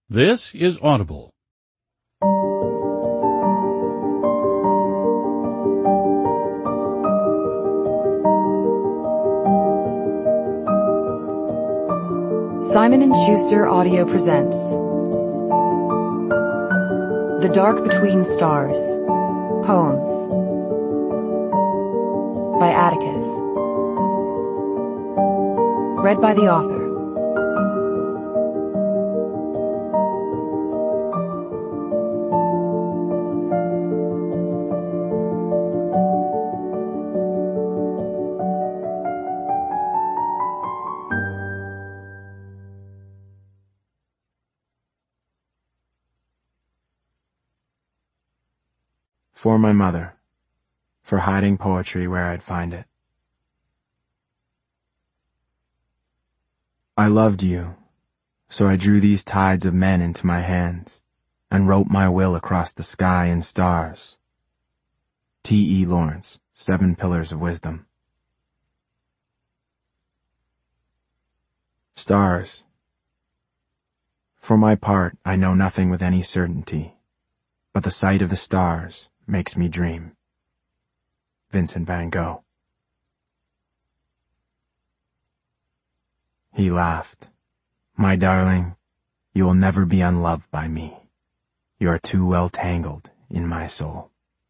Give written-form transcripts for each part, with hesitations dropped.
This is Audible. Simon & Schuster Audio presents The Dark Between Stars, Poems by Atticus. Read by the author. For my mother, for hiding poetry where I'd find it. I loved you, so I drew these tides of men into my hands and wrote my will across the sky and stars. T. E. Lawrence, 7 Pillars of Wisdom. Stars. For my part, I know nothing with any certainty, but the sight of the stars makes me dream. Vincent van Gogh. He laughed. My darling, you will never be unloved by me. You are too well tangled in my soul.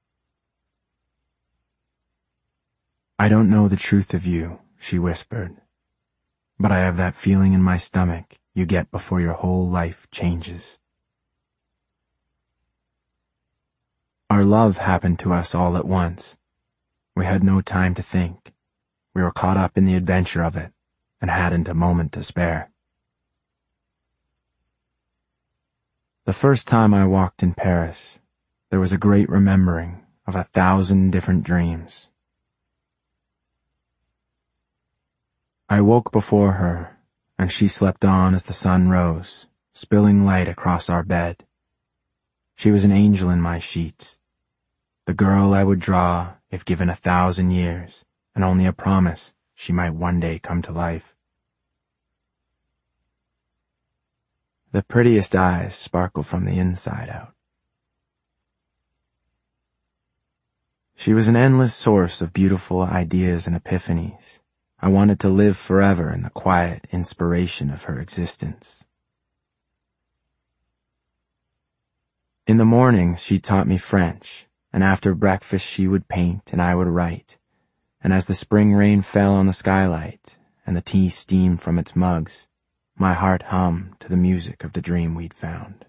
I don't know the truth of you, she whispered, but I have that feeling in my stomach you get before your whole life changes. Our love happened to us all at once. We had no time to think. We were caught up in the adventure of it and hadn't a moment to spare. The first time I walked in Paris, there was a great remembering of 1,000 different dreams. I woke before her, and she slept on as the sun rose, spilling light across our bed. She was an angel in my sheets, the girl I would draw if given 1,000 years, and only a promise she might one day come to life. The prettiest eyes sparkle from the inside out. She was an endless source of beautiful ideas and epiphanies. I wanted to live forever in the quiet inspiration of her existence. In the mornings she taught me French, and after breakfast she would paint and I would write, and as the spring rain fell on the skylight and the tea steamed from its mugs, my heart hummed to the music of the dream we'd found.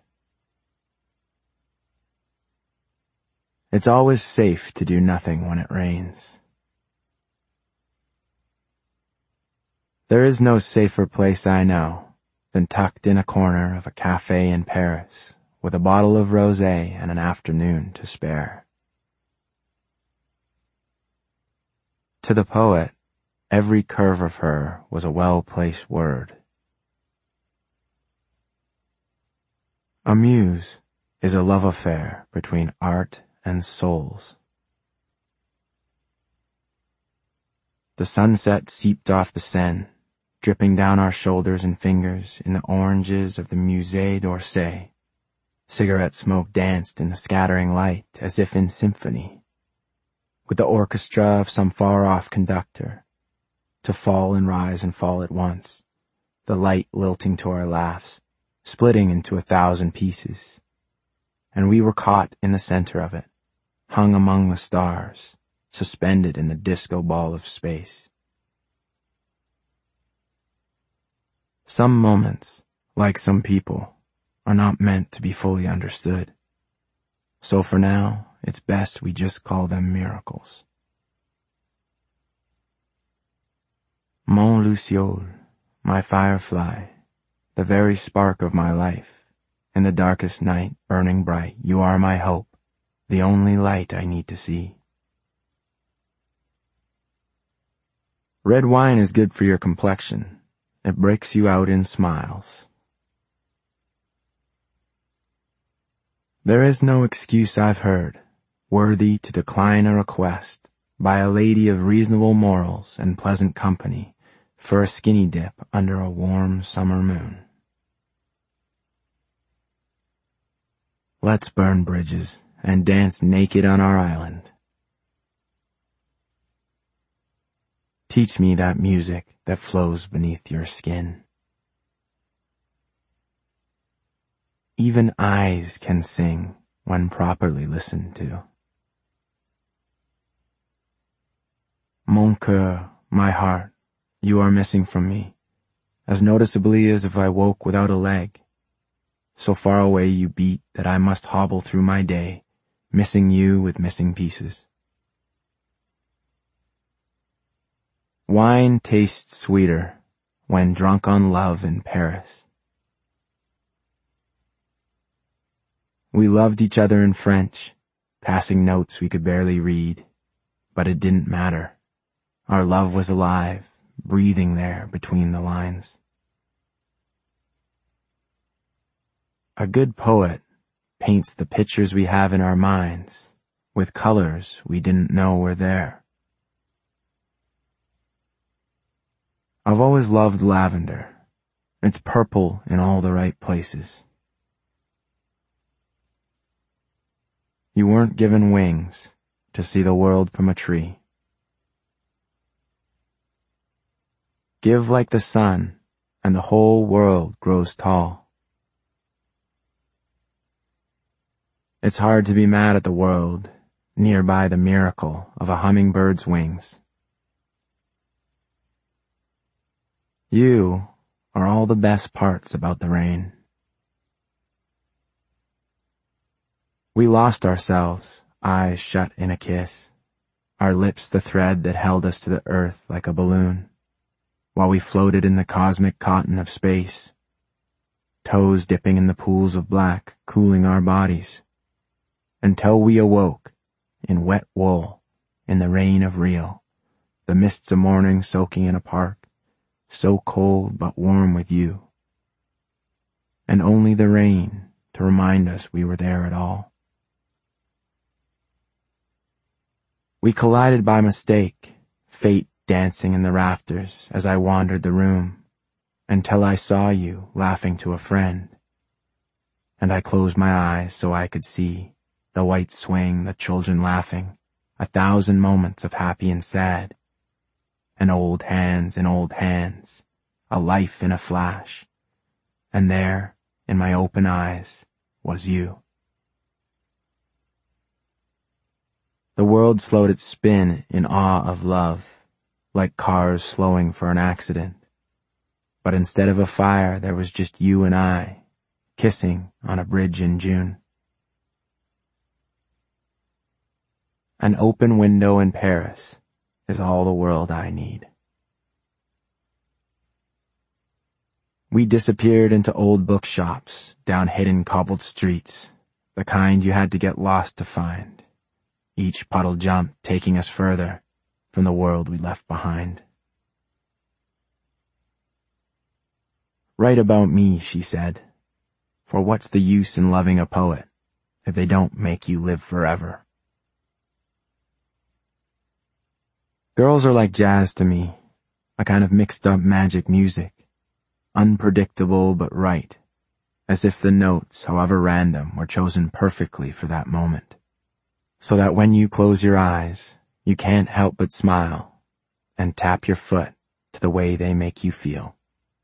It's always safe to do nothing when it rains. There is no safer place I know than tucked in a corner of a cafe in Paris with a bottle of rosé and an afternoon to spare. To the poet, every curve of her was a well-placed word. A muse is a love affair between art and souls. The sunset seeped off the Seine, dripping down our shoulders and fingers in the oranges of the Musée d'Orsay. Cigarette smoke danced in the scattering light as if in symphony, with the orchestra of some far-off conductor, to fall and rise and fall at once, the light lilting to our laughs, splitting into 1,000 pieces. And we were caught in the center of it, hung among the stars, suspended in the disco ball of space. Some moments, like some people, are not meant to be fully understood. So for now, it's best we just call them miracles. Mon Luciole, my firefly, the very spark of my life, in the darkest night, burning bright, you are my hope, the only light I need to see. Red wine is good for your complexion. It breaks you out in smiles. There is no excuse I've heard worthy to decline a request by a lady of reasonable morals and pleasant company for a skinny dip under a warm summer moon. Let's burn bridges and dance naked on our island. Teach me that music that flows beneath your skin. Even eyes can sing when properly listened to. Mon cœur, my heart, you are missing from me, as noticeably as if I woke without a leg. So far away you beat that I must hobble through my day, missing you with missing pieces. Wine tastes sweeter when drunk on love in Paris. We loved each other in French, passing notes we could barely read, but it didn't matter. Our love was alive, breathing there between the lines. A good poet paints the pictures we have in our minds with colors we didn't know were there. I've always loved lavender. It's purple in all the right places. You weren't given wings to see the world from a tree. Give like the sun, and the whole world grows tall. It's hard to be mad at the world, nearby the miracle of a hummingbird's wings. You are all the best parts about the rain. We lost ourselves, eyes shut in a kiss, our lips the thread that held us to the earth like a balloon, while we floated in the cosmic cotton of space, toes dipping in the pools of black, cooling our bodies, until we awoke, in wet wool, in the rain of real, the mists of morning soaking in a park, so cold but warm with you, and only the rain to remind us we were there at all. We collided by mistake, fate dancing in the rafters as I wandered the room, until I saw you laughing to a friend. And I closed my eyes so I could see the white swing, the children laughing, 1,000 moments of happy and sad, and old hands in old hands, a life in a flash, and there, in my open eyes, was you. The world slowed its spin in awe of love, like cars slowing for an accident. But instead of a fire, there was just you and I, kissing on a bridge in June. An open window in Paris is all the world I need. We disappeared into old bookshops, down hidden cobbled streets, the kind you had to get lost to find. Each puddle jump taking us further from the world we left behind. Write about me, she said, for what's the use in loving a poet if they don't make you live forever? Girls are like jazz to me, a kind of mixed up magic music, unpredictable but right, as if the notes, however random, were chosen perfectly for that moment. So that when you close your eyes, you can't help but smile and tap your foot to the way they make you feel.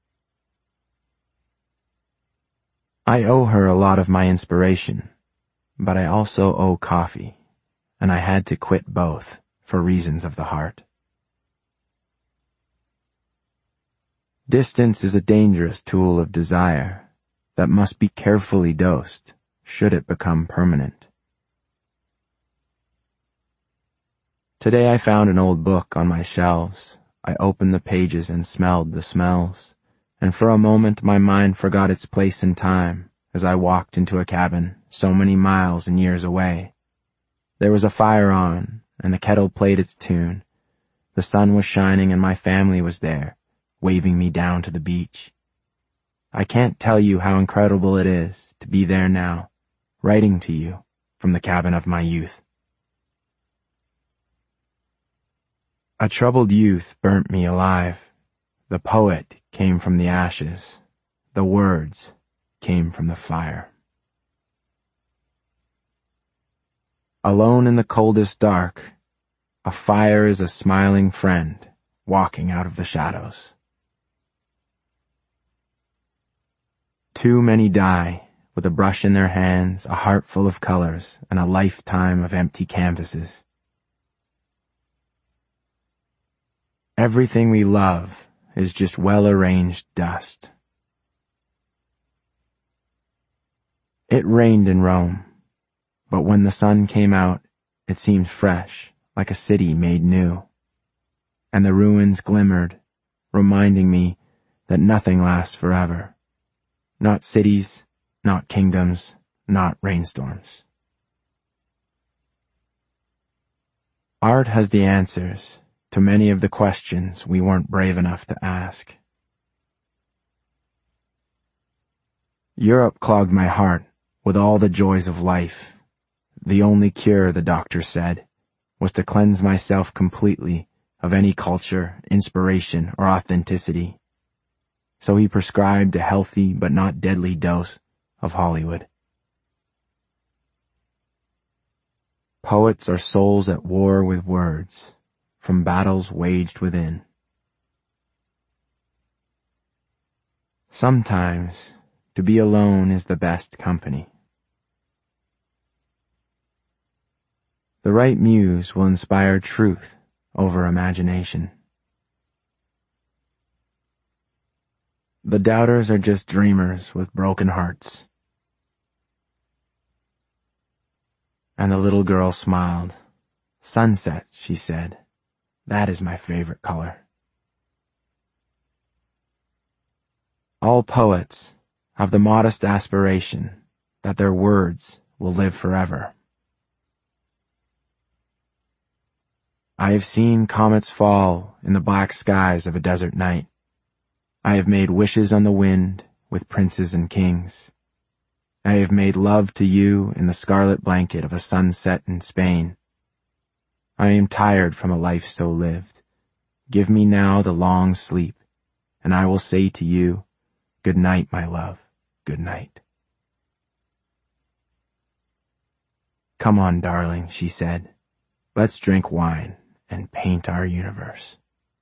I owe her a lot of my inspiration, but I also owe coffee, and I had to quit both for reasons of the heart. Distance is a dangerous tool of desire that must be carefully dosed should it become permanent. Today I found an old book on my shelves. I opened the pages and smelled the smells, and for a moment my mind forgot its place in time as I walked into a cabin so many miles and years away. There was a fire on, and the kettle played its tune. The sun was shining and my family was there, waving me down to the beach. I can't tell you how incredible it is to be there now, writing to you from the cabin of my youth. A troubled youth burnt me alive. The poet came from the ashes. The words came from the fire. Alone in the coldest dark, a fire is a smiling friend walking out of the shadows. Too many die with a brush in their hands, a heart full of colors, and a lifetime of empty canvases. Everything we love is just well-arranged dust. It rained in Rome, but when the sun came out, it seemed fresh, like a city made new. And the ruins glimmered, reminding me that nothing lasts forever. Not cities, not kingdoms, not rainstorms. Art has the answers to many of the questions we weren't brave enough to ask. Europe clogged my heart with all the joys of life. The only cure, the doctor said, was to cleanse myself completely of any culture, inspiration, or authenticity. So he prescribed a healthy but not deadly dose of Hollywood. Poets are souls at war with words, from battles waged within. Sometimes, to be alone is the best company. The right muse will inspire truth over imagination. The doubters are just dreamers with broken hearts. And the little girl smiled. Sunset, she said. That is my favorite color. All poets have the modest aspiration that their words will live forever. I have seen comets fall in the black skies of a desert night. I have made wishes on the wind with princes and kings. I have made love to you in the scarlet blanket of a sunset in Spain. I am tired from a life so lived. Give me now the long sleep, and I will say to you, good night, my love, good night. Come on, darling, she said. Let's drink wine and paint our universe.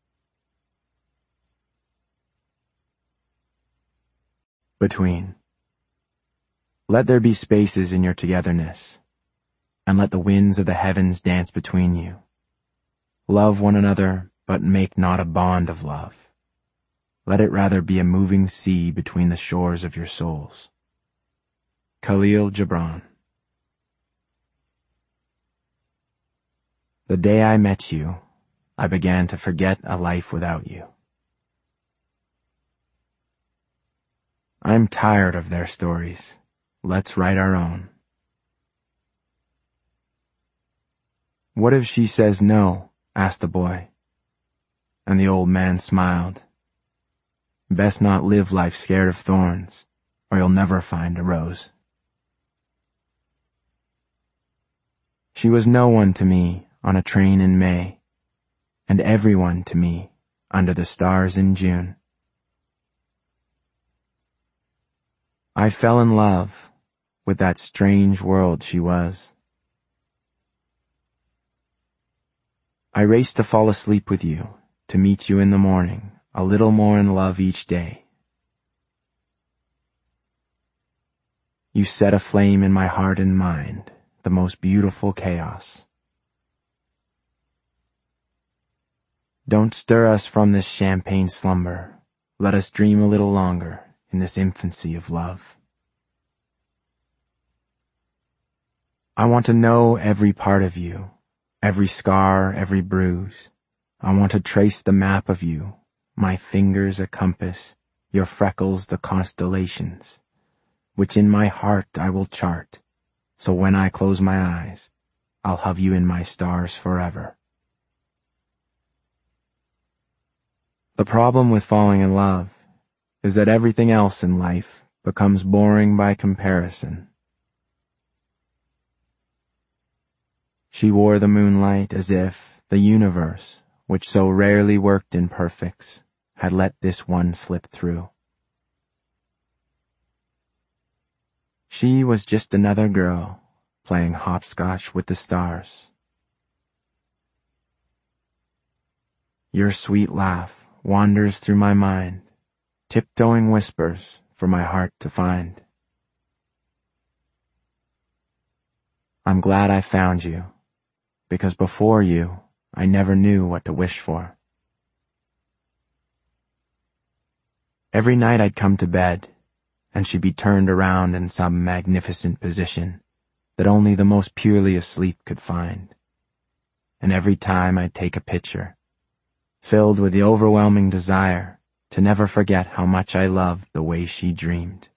Between. Let there be spaces in your togetherness, and let the winds of the heavens dance between you. Love one another, but make not a bond of love. Let it rather be a moving sea between the shores of your souls. Khalil Gibran. The day I met you, I began to forget a life without you. I'm tired of their stories. Let's write our own. What if she says no? Asked the boy. And the old man smiled. Best not live life scared of thorns, or you'll never find a rose. She was no one to me on a train in May, and everyone to me under the stars in June. I fell in love with that strange world she was. I raced to fall asleep with you, to meet you in the morning, a little more in love each day. You set a flame in my heart and mind, the most beautiful chaos. Don't stir us from this champagne slumber. Let us dream a little longer in this infancy of love. I want to know every part of you, every scar, every bruise. I want to trace the map of you, my fingers a compass, your freckles the constellations, which in my heart I will chart, so when I close my eyes, I'll have you in my stars forever. The problem with falling in love is that everything else in life becomes boring by comparison. She wore the moonlight as if the universe, which so rarely worked in perfects, had let this one slip through. She was just another girl, playing hopscotch with the stars. Your sweet laugh wanders through my mind, tiptoeing whispers for my heart to find. I'm glad I found you, because before you, I never knew what to wish for. Every night I'd come to bed, and she'd be turned around in some magnificent position that only the most purely asleep could find. And every time I'd take a picture, filled with the overwhelming desire to never forget how much I loved the way she dreamed.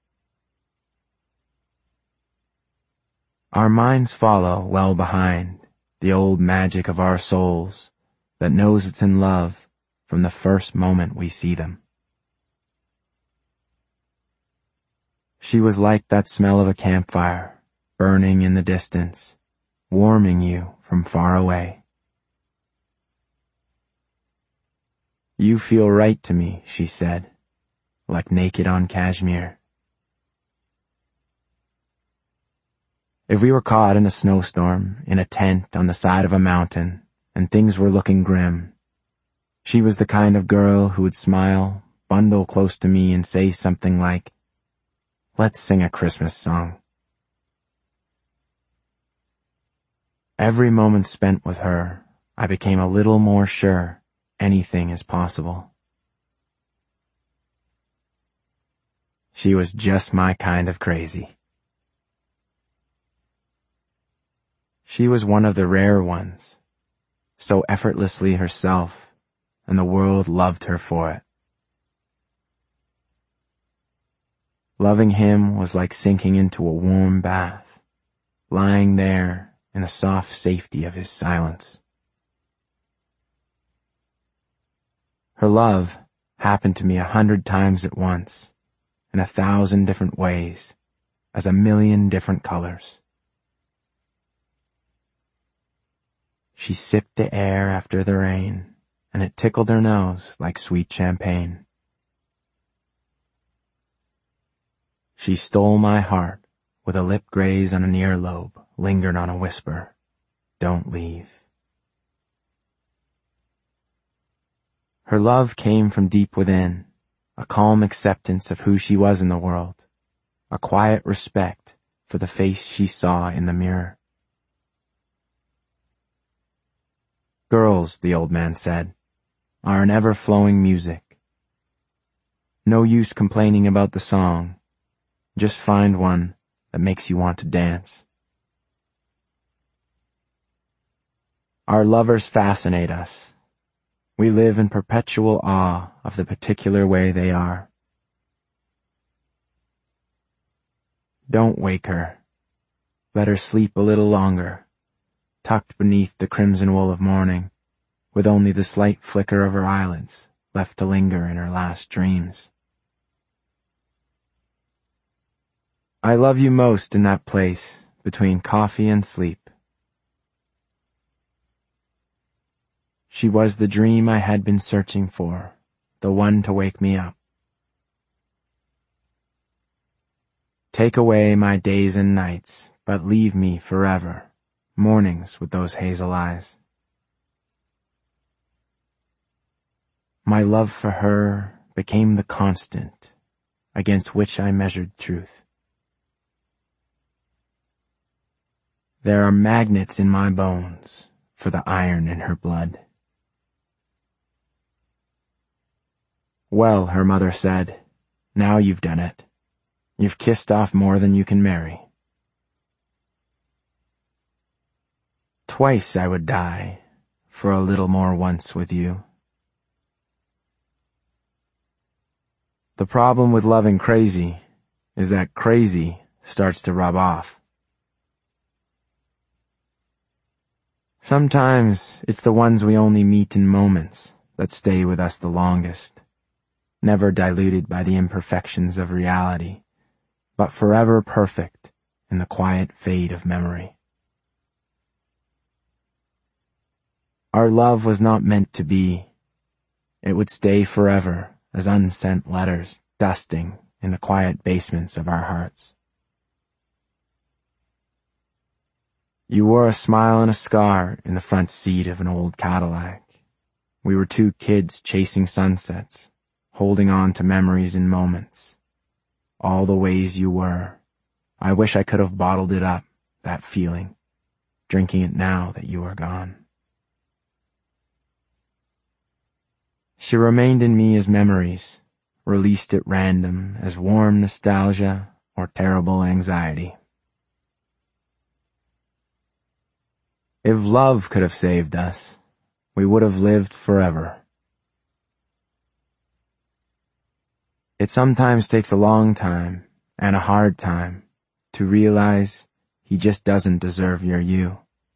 Our minds follow well behind the old magic of our souls that knows it's in love from the first moment we see them. She was like that smell of a campfire, burning in the distance, warming you from far away. You feel right to me, she said, like naked on cashmere. If we were caught in a snowstorm, in a tent on the side of a mountain, and things were looking grim, she was the kind of girl who would smile, bundle close to me, and say something like, "Let's sing a Christmas song." Every moment spent with her, I became a little more sure anything is possible. She was just my kind of crazy. She was one of the rare ones, so effortlessly herself, and the world loved her for it. Loving him was like sinking into a warm bath, lying there in the soft safety of his silence. Her love happened to me 100 times at once, in 1,000 different ways, as 1,000,000 different colors. She sipped the air after the rain, and it tickled her nose like sweet champagne. She stole my heart with a lip graze on an earlobe, lingered on a whisper, "Don't leave." Her love came from deep within, a calm acceptance of who she was in the world, a quiet respect for the face she saw in the mirror. Girls, the old man said, are an ever-flowing music. No use complaining about the song. Just find one that makes you want to dance. Our lovers fascinate us. We live in perpetual awe of the particular way they are. Don't wake her. Let her sleep a little longer, tucked beneath the crimson wool of morning, with only the slight flicker of her eyelids left to linger in her last dreams. I love you most in that place between coffee and sleep. She was the dream I had been searching for, the one to wake me up. Take away my days and nights, but leave me forever, mornings with those hazel eyes. My love for her became the constant against which I measured truth. There are magnets in my bones for the iron in her blood. Well, her mother said, now you've done it. You've kissed off more than you can marry. Twice I would die for a little more once with you. The problem with loving crazy is that crazy starts to rub off. Sometimes it's the ones we only meet in moments that stay with us the longest, never diluted by the imperfections of reality, but forever perfect in the quiet fade of memory. Our love was not meant to be. It would stay forever as unsent letters dusting in the quiet basements of our hearts. You wore a smile and a scar in the front seat of an old Cadillac. We were two kids chasing sunsets, holding on to memories and moments. All the ways you were. I wish I could have bottled it up, that feeling, drinking it now that you are gone. She remained in me as memories, released at random as warm nostalgia or terrible anxiety. If love could have saved us, we would have lived forever. It sometimes takes a long time and a hard time to realize he just doesn't deserve your you.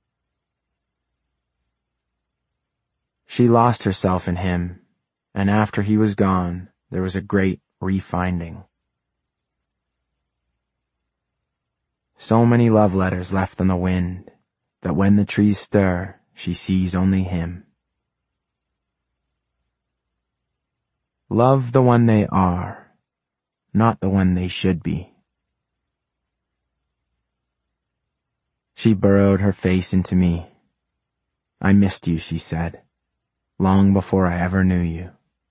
She lost herself in him, and after he was gone, there was a great refinding. So many love letters left on the wind that when the trees stir, she sees only him. Love the one they are, not the one they should be. She burrowed her face into me. I missed you, she said, long before I ever knew you.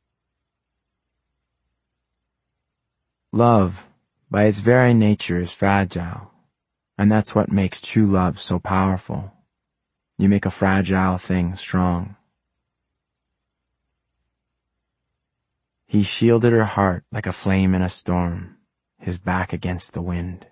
Love, by its very nature, is fragile, and that's what makes true love so powerful. You make a fragile thing strong. He shielded her heart like a flame in a storm, his back against the wind.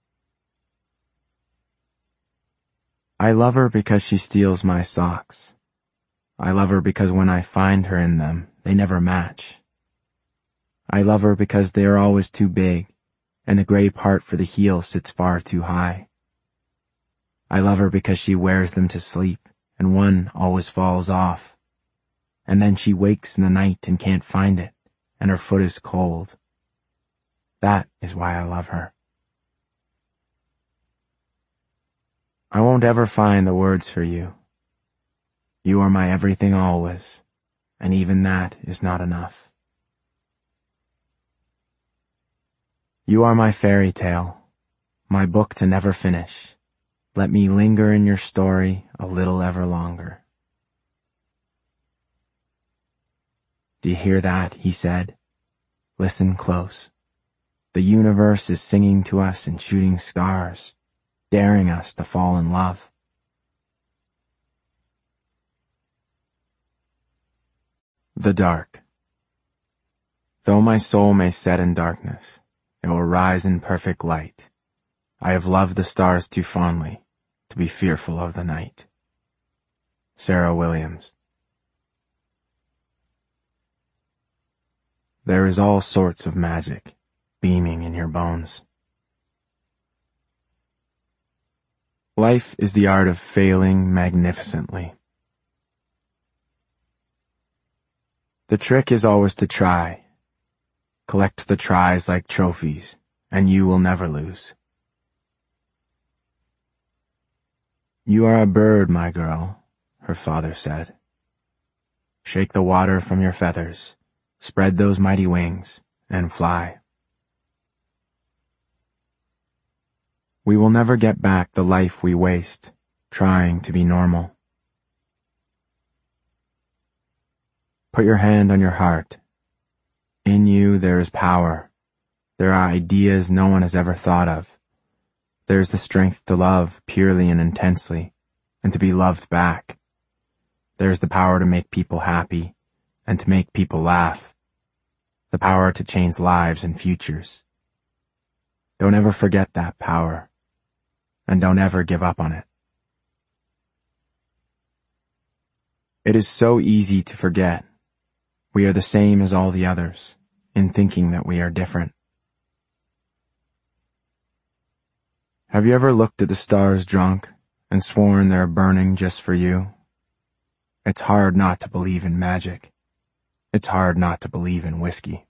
I love her because she steals my socks. I love her because when I find her in them, they never match. I love her because they are always too big, and the gray part for the heel sits far too high. I love her because she wears them to sleep, and one always falls off. And then she wakes in the night and can't find it, and her foot is cold. That is why I love her. I won't ever find the words for you. You are my everything always, and even that is not enough. You are my fairy tale, my book to never finish. Let me linger in your story a little ever longer. Do you hear that? He said. Listen close. The universe is singing to us and shooting stars, daring us to fall in love. The dark. Though my soul may set in darkness, it will rise in perfect light. I have loved the stars too fondly to be fearful of the night. Sarah Williams. There is all sorts of magic beaming in your bones. Life is the art of failing magnificently. The trick is always to try. Collect the tries like trophies, and you will never lose. You are a bird, my girl, her father said. Shake the water from your feathers, spread those mighty wings, and fly. We will never get back the life we waste, trying to be normal. Put your hand on your heart. In you there is power. There are ideas no one has ever thought of. There is the strength to love purely and intensely, and to be loved back. There is the power to make people happy, and to make people laugh. The power to change lives and futures. Don't ever forget that power, and don't ever give up on it. It is so easy to forget. We are the same as all the others, in thinking that we are different. Have you ever looked at the stars drunk and sworn they're burning just for you? It's hard not to believe in magic. It's hard not to believe in whiskey.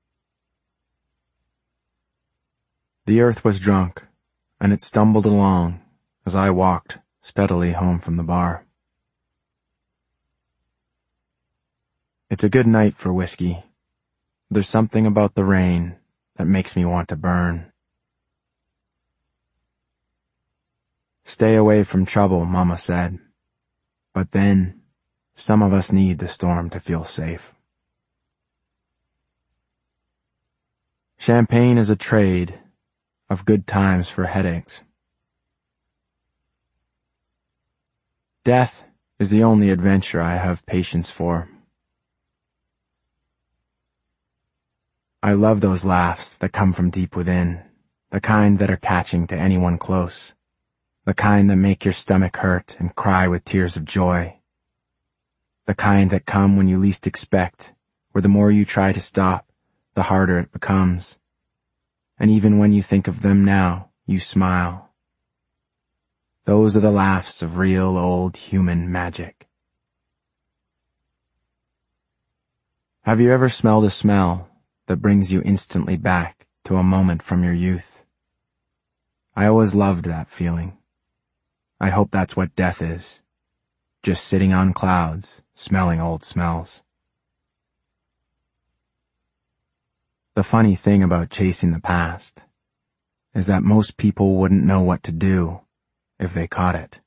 The earth was drunk, and it stumbled along as I walked steadily home from the bar. It's a good night for whiskey. There's something about the rain that makes me want to burn. stay away from trouble, Mama said. But then, some of us need the storm to feel safe. Champagne is a trade of good times for headaches. Death is the only adventure I have patience for. I love those laughs that come from deep within, the kind that are catching to anyone close, the kind that make your stomach hurt and cry with tears of joy, the kind that come when you least expect, where the more you try to stop, the harder it becomes. And even when you think of them now, you smile. Those are the laughs of real old human magic. Have you ever smelled a smell that brings you instantly back to a moment from your youth? I always loved that feeling. I hope that's what death is. Just sitting on clouds, smelling old smells. The funny thing about chasing the past is that most people wouldn't know what to do if they caught it.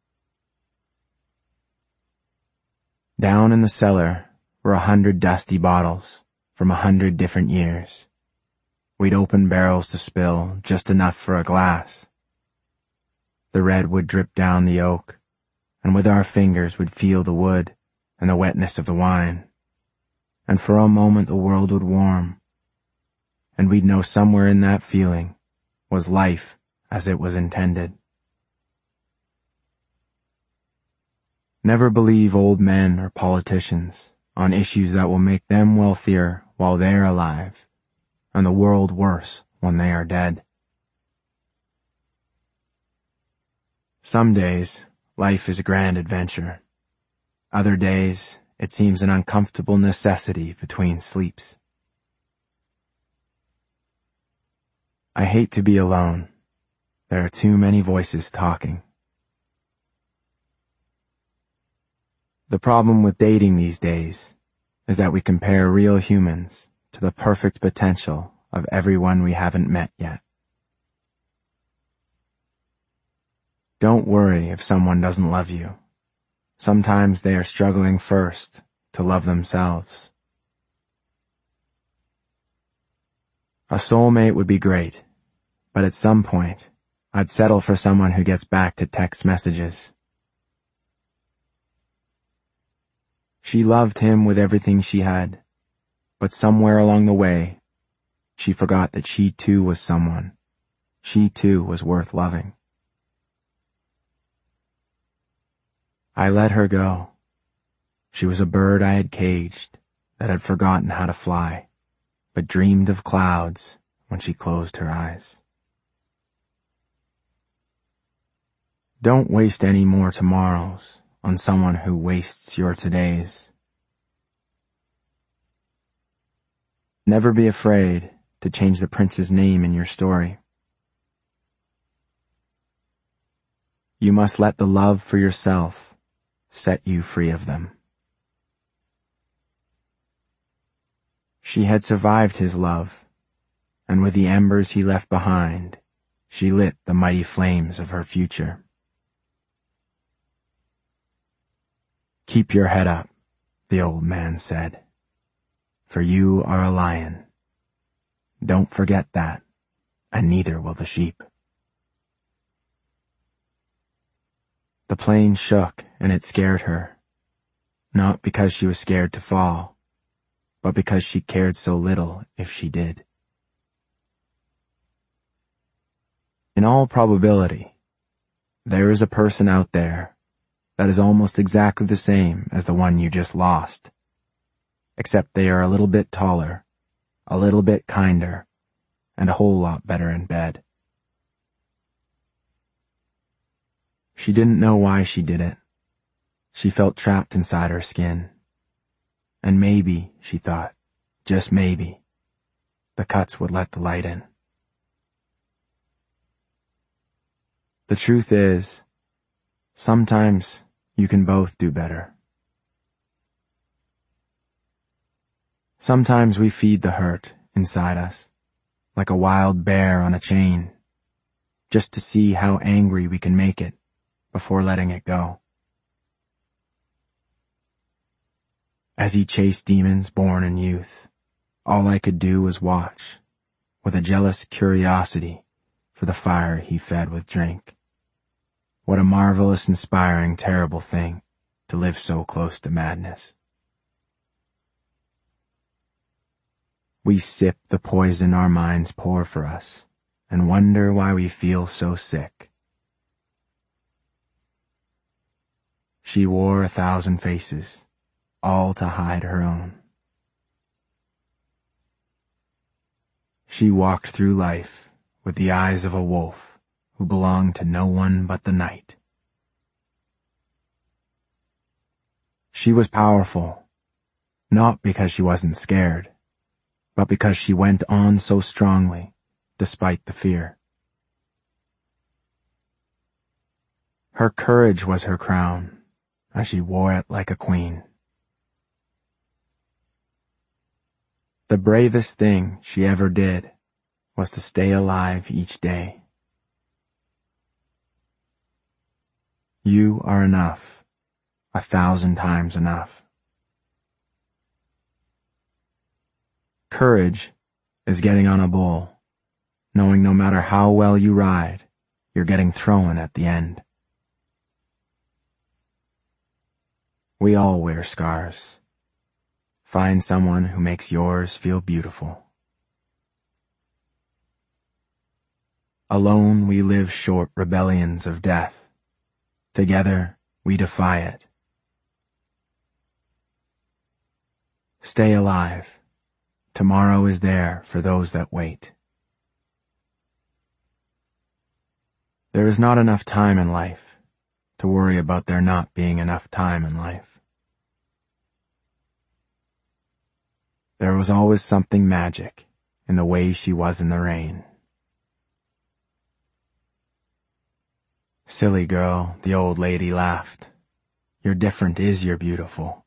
Down in the cellar were 100 dusty bottles from 100 different years. We'd open barrels to spill just enough for a glass. The red would drip down the oak, and with our fingers we'd feel the wood and the wetness of the wine. And for a moment the world would warm, and we'd know somewhere in that feeling was life as it was intended. Never believe old men or politicians on issues that will make them wealthier while they're alive, and the world worse when they are dead. Some days, life is a grand adventure. Other days, it seems an uncomfortable necessity between sleeps. I hate to be alone. There are too many voices talking. The problem with dating these days is that we compare real humans to the perfect potential of everyone we haven't met yet. Don't worry if someone doesn't love you. Sometimes they are struggling first to love themselves. A soulmate would be great, but at some point, I'd settle for someone who gets back to text messages. She loved him with everything she had, but somewhere along the way, she forgot that she too was someone. She too was worth loving. I let her go. She was a bird I had caged that had forgotten how to fly, but dreamed of clouds when she closed her eyes. Don't waste any more tomorrows on someone who wastes your todays. Never be afraid to change the prince's name in your story. You must let the love for yourself set you free of them. She had survived his love, and with the embers he left behind, she lit the mighty flames of her future. Keep your head up, the old man said, for you are a lion. Don't forget that, and neither will the sheep. The plane shook and it scared her, not because she was scared to fall, but because she cared so little if she did. In all probability, there is a person out there that is almost exactly the same as the one you just lost, except they are a little bit taller, a little bit kinder, and a whole lot better in bed. She didn't know why she did it. She felt trapped inside her skin. And maybe, she thought, just maybe, the cuts would let the light in. The truth is, sometimes you can both do better. Sometimes we feed the hurt inside us, like a wild bear on a chain, just to see how angry we can make it before letting it go. As he chased demons born in youth, all I could do was watch, with a jealous curiosity for the fire he fed with drink. What a marvelous, inspiring, terrible thing to live so close to madness. We sip the poison our minds pour for us and wonder why we feel so sick. She wore 1,000 faces, all to hide her own. She walked through life with the eyes of a wolf who belonged to no one but the night. She was powerful, not because she wasn't scared, but because she went on so strongly, despite the fear. Her courage was her crown, and she wore it like a queen. The bravest thing she ever did was to stay alive each day. You are enough, 1,000 times enough. Courage is getting on a bull, knowing no matter how well you ride, you're getting thrown at the end. We all wear scars. Find someone who makes yours feel beautiful. Alone we live short rebellions of death. Together we defy it. Stay alive. Tomorrow is there for those that wait. There is not enough time in life to worry about there not being enough time in life. There was always something magic in the way she was in the rain. Silly girl, the old lady laughed. You're different is you're beautiful.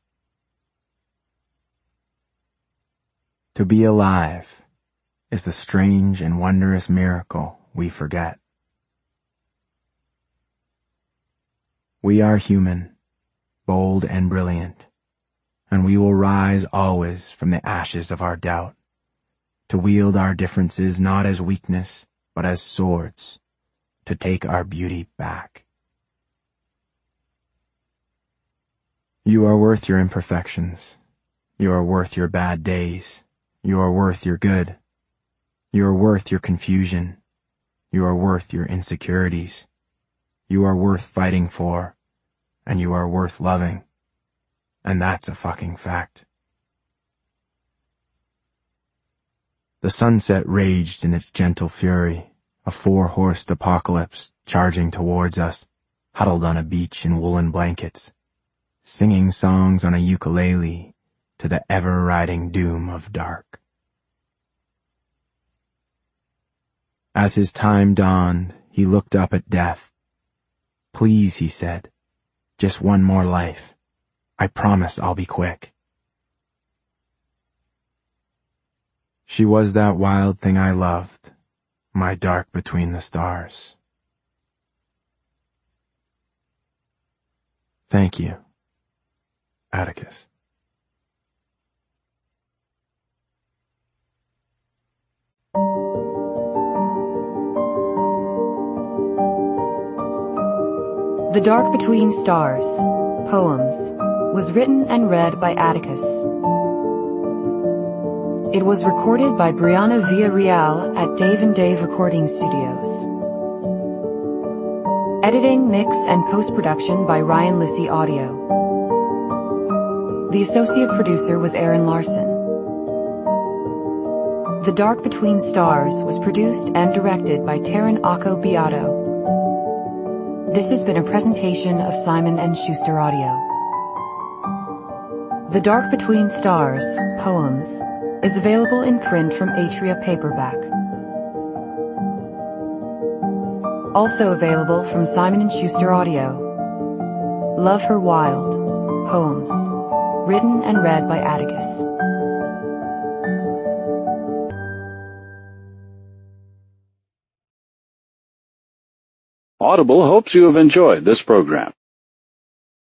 To be alive is the strange and wondrous miracle we forget. We are human, bold and brilliant, and we will rise always from the ashes of our doubt, to wield our differences not as weakness, but as swords, to take our beauty back. You are worth your imperfections. You are worth your bad days. You are worth your good. You are worth your confusion. You are worth your insecurities. You are worth fighting for, and you are worth loving. And that's a fucking fact. The sunset raged in its gentle fury, a 4-horsed apocalypse charging towards us, huddled on a beach in woolen blankets, singing songs on a ukulele to the ever-riding doom of dark. As his time dawned, he looked up at death. Please, he said, just one more life. I promise I'll be quick. She was that wild thing I loved, my dark between the stars. Thank you, Atticus. The Dark Between Stars, Poems, was written and read by Atticus. It was recorded by Brianna Villarreal at Dave & Dave Recording Studios. Editing, mix, and post-production by Ryan Lissy Audio. The associate producer was Aaron Larson. The Dark Between Stars was produced and directed by Taryn Akko Beato. This has been a presentation of Simon & Schuster Audio. The Dark Between Stars, Poems, is available in print from Atria Paperback. Also available from Simon & Schuster Audio. Love Her Wild, Poems, written and read by Atticus. Audible hopes you have enjoyed this program.